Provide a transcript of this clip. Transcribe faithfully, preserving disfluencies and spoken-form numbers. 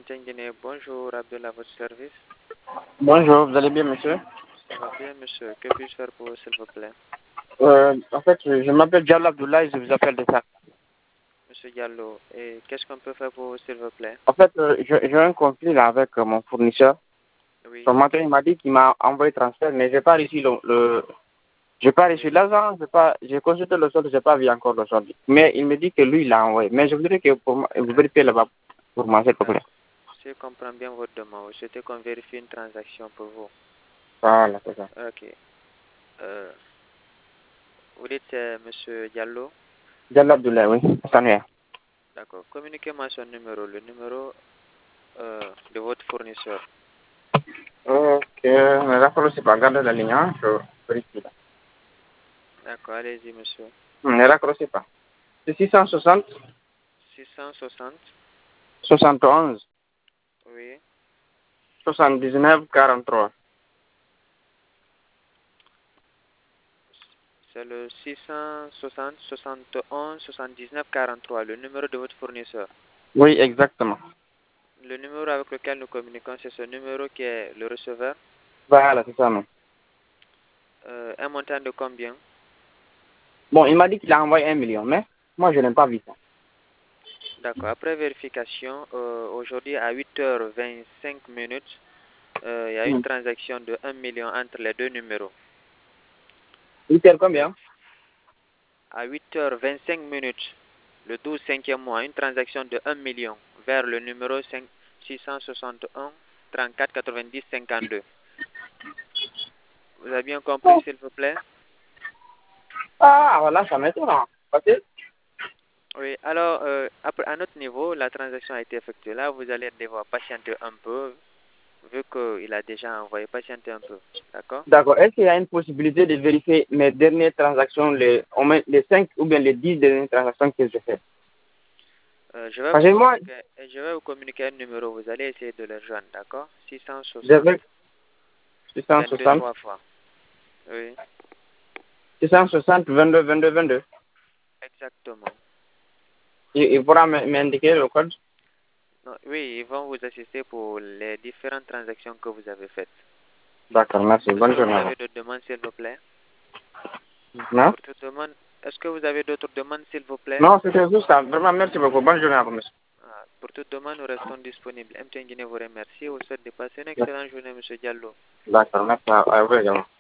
M T N Guinée, bonjour, Abdel à votre service. Bonjour, vous allez bien, monsieur? Ça va bien, monsieur. Que puis-je faire pour vous, s'il vous plaît? euh, En fait, je, je m'appelle Diallo Abdoulaye, je vous appelle de ça. Monsieur Diallo, et qu'est-ce qu'on peut faire pour vous, s'il vous plaît? En fait, euh, je- j'ai un conflit là avec euh, mon fournisseur. Oui. Ce matin, il m'a dit qu'il m'a envoyé transfert, mais j'ai pas reçu le, le j'ai pas reçu l'argent, j'ai pas, j'ai consulté le solde, j'ai pas vu encore le solde. Mais il me dit que lui, il l'a envoyé. Mais je voudrais que pour moi, vous vérifiez là-bas pour moi, s'il vous plaît. Si je comprends bien votre demande, vous souhaitez qu'on vérifie une transaction pour vous. Voilà, c'est ça. Ok. Euh, vous dites euh, monsieur Diallo? Diallo Abdoulaye, oui, Sanuya. D'accord. Communiquez-moi son numéro, le numéro euh, de votre fournisseur. Ok, mais d'accord, c'est pas, gardez la ligne, hein, je vérifie là. D'accord, allez-y, monsieur. Ne raccrochez pas. C'est six cent soixante, six cent soixante, soixante et onze, oui. soixante-dix-neuf, quarante-trois. C'est le six cent soixante, soixante et onze, soixante-dix-neuf, quarante-trois, le numéro de votre fournisseur. Oui, exactement. Le numéro avec lequel nous communiquons, c'est ce numéro qui est le receveur. Voilà, c'est ça, non. Euh, un montant de combien? Bon, il m'a dit qu'il a envoyé un million, mais moi, je n'ai pas vu ça. D'accord. Après vérification, euh, aujourd'hui à huit heures vingt-cinq minutes, euh, il y a une Hmm. transaction de un million entre les deux numéros. huit heures combien? À huit heures vingt-cinq minutes, le douze cinquième mois, une transaction de un million vers le numéro six cent soixante et un, trente-quatre, quatre-vingt-dix, cinquante-deux. Vous avez bien compris, s'il vous plaît? Ah, voilà, ça m'étonne. Parce que, Oui, alors, euh, après, à notre niveau, la transaction a été effectuée. Là, vous allez devoir patienter un peu, vu qu'il a déjà envoyé, patienter un peu. D'accord? d'accord. Est-ce qu'il y a une possibilité de vérifier mes dernières transactions, les, au moins les cinq ou bien les dix dernières transactions que j'ai faites? Euh, je vais Parce vous que moi, communiquer, je vais vous communiquer un numéro. Vous allez essayer de le joindre, d'accord? six cent soixante, j'avais six cent vingt-deux, soixante, trois fois. Oui, six cent soixante, vingt-deux, vingt-deux, vingt-deux. exactement. Il, il pourra m- m'indiquer le code? Non, oui, ils vont vous assister pour les différentes transactions que vous avez faites. D'accord, merci. Est-ce Bonne que vous journée. avez d'autres demandes, s'il vous plaît? Non? Pour toute demande, est-ce que vous avez d'autres demandes, s'il vous plaît? Non, c'était juste ça. Vraiment, merci beaucoup. Bonne journée à vous, monsieur. Ah, pour toute demande, nous restons disponibles. M T N Guinée vous remercie. Vous souhaite de passer une excellente journée, monsieur Diallo. D'accord, merci à à vous également.